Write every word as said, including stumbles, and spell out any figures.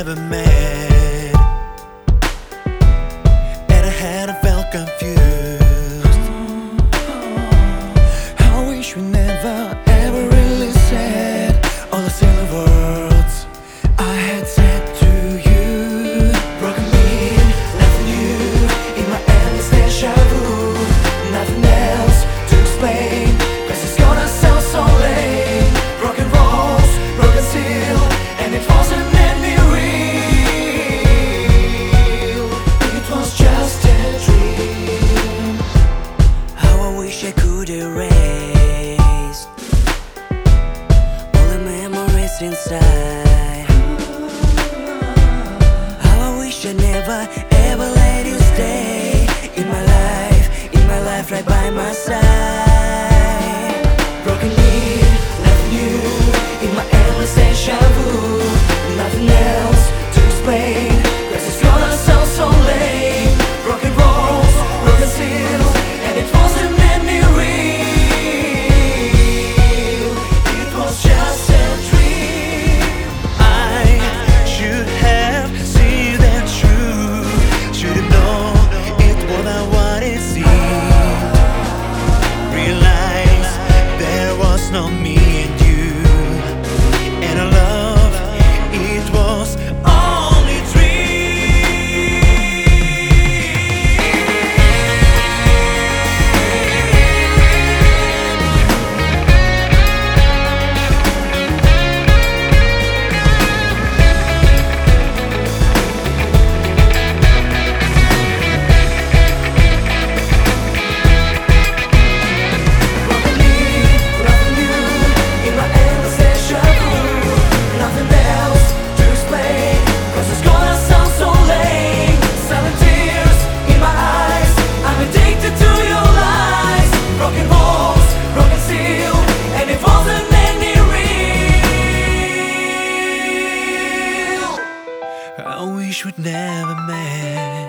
never met, and I hadn't felt confused. I wish we never ever really said all the silly words I had said to you. Broken me, nothing new in my endless deja vu. Nothing else to explain, cause it's gonna sound so lame. Broken walls, broken seal, and it wasn't meant me real. It was just a dream. How I wish I could erase all the memories inside. How I wish I never ever let you stay in my life, in my life right by my side. Broken me, nothing new in my endless deja vu. Nothing else to explain, cause it's gonna sound so lame. Broken walls, broken seal, and it wasn't meant me real. It was just a dream. I should have seen that truth. Should have known it wasn't what it seemed. Realized there was no me and you, and our love, it was only I wish we'd never met.